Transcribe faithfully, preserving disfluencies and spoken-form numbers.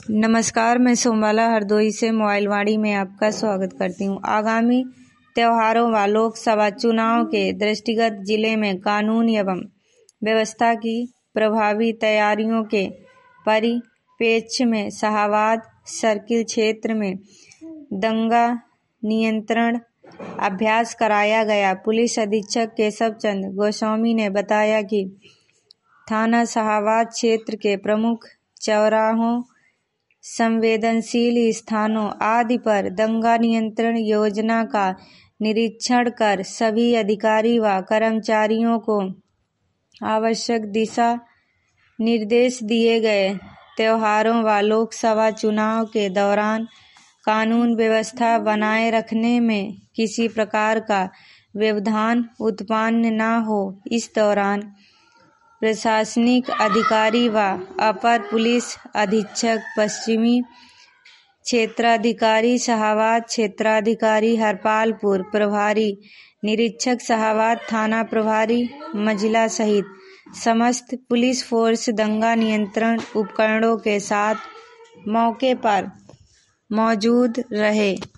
नमस्कार, मैं सोमबाला हरदोई से मोबाइल वाणी में आपका स्वागत करती हूँ। आगामी त्योहारों व लोकसभा चुनाव के दृष्टिगत जिले में कानून एवं व्यवस्था की प्रभावी तैयारियों के परिप्रेक्ष्य में शाहाबाद सर्किल क्षेत्र में दंगा नियंत्रण अभ्यास कराया गया। पुलिस अधीक्षक केशव चंद्र गोस्वामी ने बताया कि थाना शाहाबाद क्षेत्र के प्रमुख चौराहों, संवेदनशील स्थानों आदि पर दंगा नियंत्रण योजना का निरीक्षण कर सभी अधिकारी व कर्मचारियों को आवश्यक दिशा निर्देश दिए गए। त्योहारों व लोकसभा चुनाव के दौरान कानून व्यवस्था बनाए रखने में किसी प्रकार का व्यवधान उत्पन्न न हो, इस दौरान प्रशासनिक अधिकारी व अपर पुलिस अधीक्षक पश्चिमी क्षेत्राधिकारी शाहाबाद, क्षेत्राधिकारी हरपालपुर, प्रभारी निरीक्षक शाहाबाद, थाना प्रभारी मझिला सहित समस्त पुलिस फोर्स दंगा नियंत्रण उपकरणों के साथ मौके पर मौजूद रहे।